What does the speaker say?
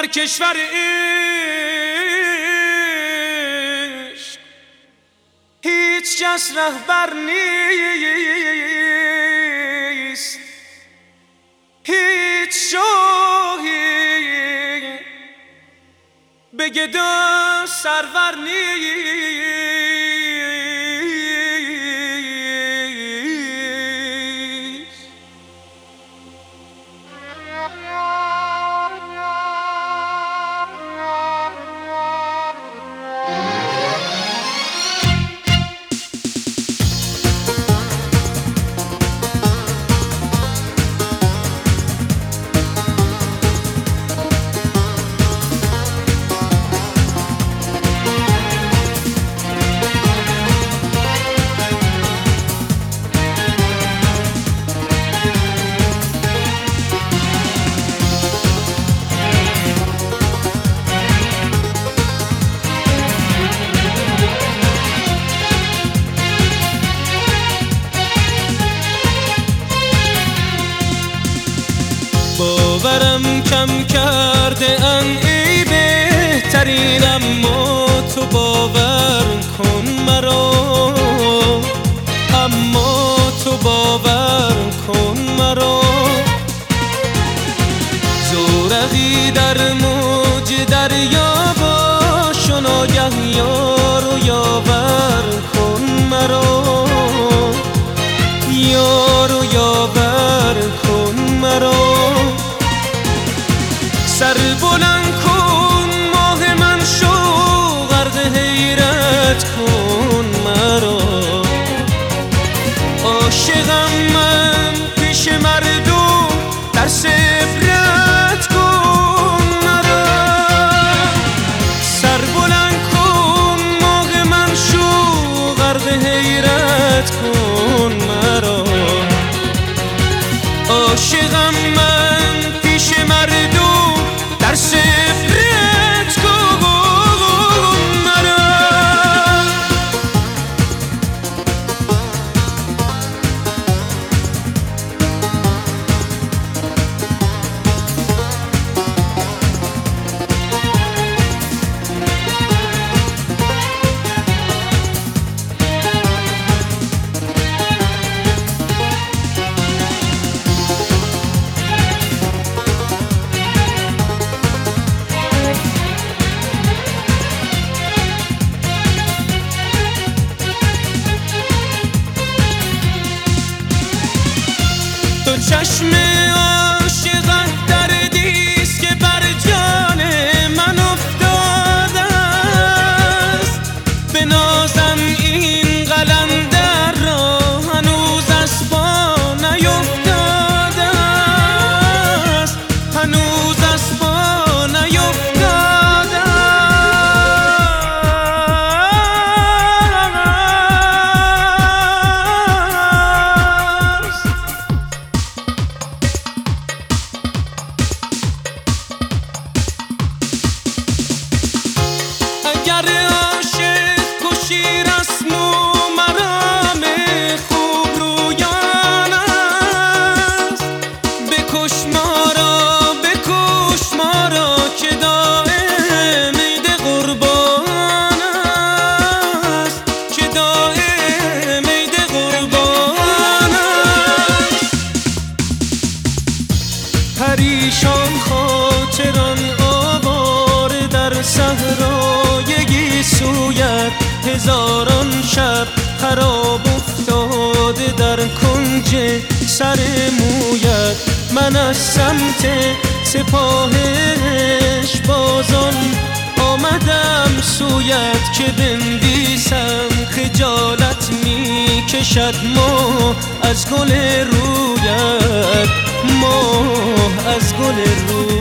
کشور عشق هیچ کس رهبر نیست، هیچ شاهی به گدا سرور نیست. باورم کم کرده ان ای بهترین، اما تو باور کن مرا، اما تو باور کن مرا. زورقی در موج دریا باش و ناگه یار و یاور کن مرا، یار و یاور کن مرا. سر بلند کن ماه من شو غرق حیرت کن مرا. عاشقم من پیش مردم درس عبرت کن مرا. سر بلند کن ماه من شو غرق حیرت کن مرا. عاشقم من پیش مردم درس عبرت کن مرا. تو چشم عاشقت دردیست که بر جان من افتاده است. به نازم این قلندر را هنوز از پا نیفتاده است، هنوز از پا نیفتاده است. اگر عاشق کشی رسم و مرام خوب رویان است، بکش ما را که دائم عید قربان است، که دائم عید قربان است. پریشان خاطران آواره در صحرای گیسویت، هزاران شب خراب افتاده در کنج سر مویت. من از سمت سپاهش بازان آمدم سویت که بنویسم خجالت می کشد ماه از گل رویت، ماه از گل رویت.